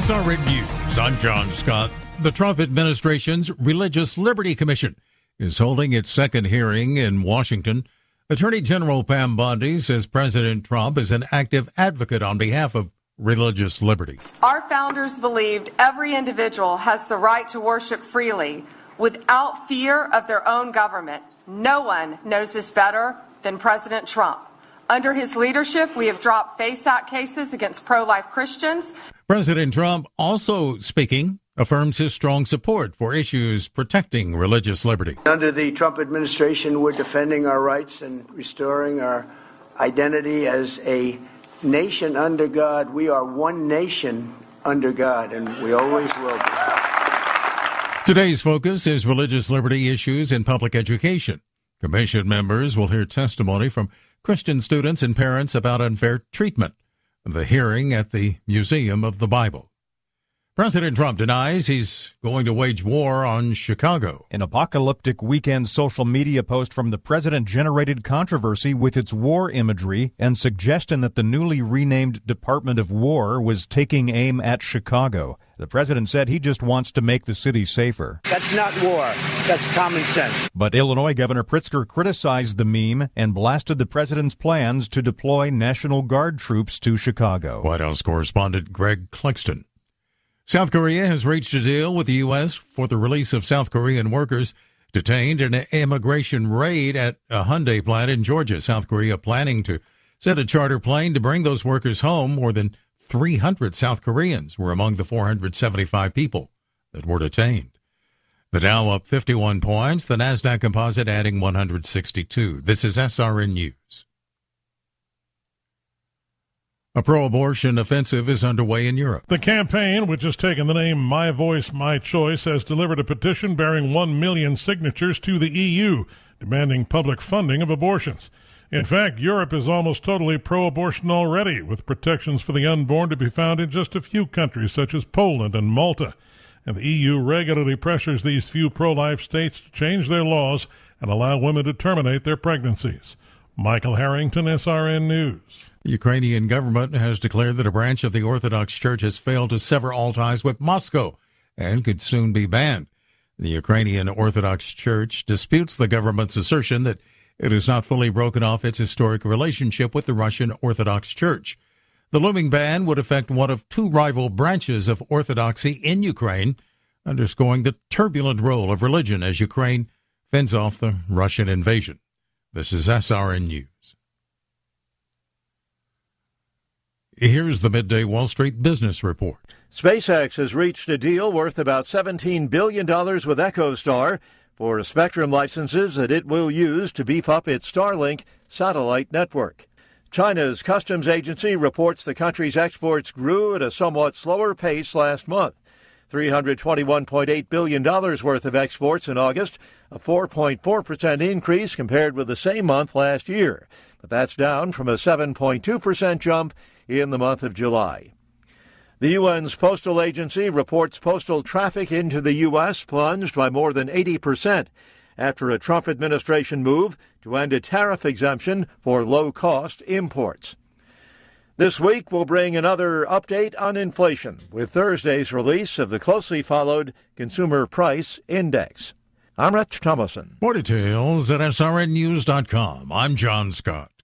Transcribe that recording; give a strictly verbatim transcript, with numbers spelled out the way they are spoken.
S R N News, I'm John Scott. The Trump administration's Religious Liberty Commission is holding its second hearing in Washington. Attorney General Pam Bondi says President Trump is an active advocate on behalf of religious liberty. Our founders believed every individual has the right to worship freely without fear of their own government. No one knows this better than President Trump. Under his leadership, we have dropped FACE Act cases against pro-life Christians. President Trump, also speaking, affirms his strong support for issues protecting religious liberty. Under the Trump administration, we're defending our rights and restoring our identity as a nation under God. We are one nation under God, and we always will be. Today's focus is religious liberty issues in public education. Commission members will hear testimony from Christian students and parents about unfair treatment. The hearing at the Museum of the Bible. President Trump denies he's going to wage war on Chicago. An apocalyptic weekend social media post from the president generated controversy with its war imagery and suggestion that the newly renamed Department of War was taking aim at Chicago. The president said he just wants to make the city safer. That's not war. That's common sense. But Illinois Governor Pritzker criticized the meme and blasted the president's plans to deploy National Guard troops to Chicago. White House correspondent Greg Clugston. South Korea has reached a deal with the U S for the release of South Korean workers detained in an immigration raid at a Hyundai plant in Georgia. South Korea planning to send a charter plane to bring those workers home. More than three hundred South Koreans were among the four hundred seventy-five people that were detained. The Dow up fifty-one points, the NASDAQ composite adding one hundred sixty-two. This is S R N News. A pro-abortion offensive is underway in Europe. The campaign, which has taken the name My Voice, My Choice, has delivered a petition bearing one million signatures to the E U, demanding public funding of abortions. In fact, Europe is almost totally pro-abortion already, with protections for the unborn to be found in just a few countries, such as Poland and Malta. And the E U regularly pressures these few pro-life states to change their laws and allow women to terminate their pregnancies. Michael Harrington, S R N News. The Ukrainian government has declared that a branch of the Orthodox Church has failed to sever all ties with Moscow and could soon be banned. The Ukrainian Orthodox Church disputes the government's assertion that it has not fully broken off its historic relationship with the Russian Orthodox Church. The looming ban would affect one of two rival branches of Orthodoxy in Ukraine, underscoring the turbulent role of religion as Ukraine fends off the Russian invasion. This is S R N News. Here's the Midday Wall Street Business Report. SpaceX has reached a deal worth about seventeen billion dollars with EchoStar for spectrum licenses that it will use to beef up its Starlink satellite network. China's customs agency reports the country's exports grew at a somewhat slower pace last month. three hundred twenty-one point eight billion dollars worth of exports in August, a four point four percent increase compared with the same month last year. But that's down from a seven point two percent jump in the month of July. The U N's Postal Agency reports postal traffic into the U S plunged by more than eighty percent after a Trump administration move to end a tariff exemption for low-cost imports. This week will bring another update on inflation with Thursday's release of the closely followed Consumer Price Index. I'm Rich Thomason. More details at S R N news dot com. I'm John Scott.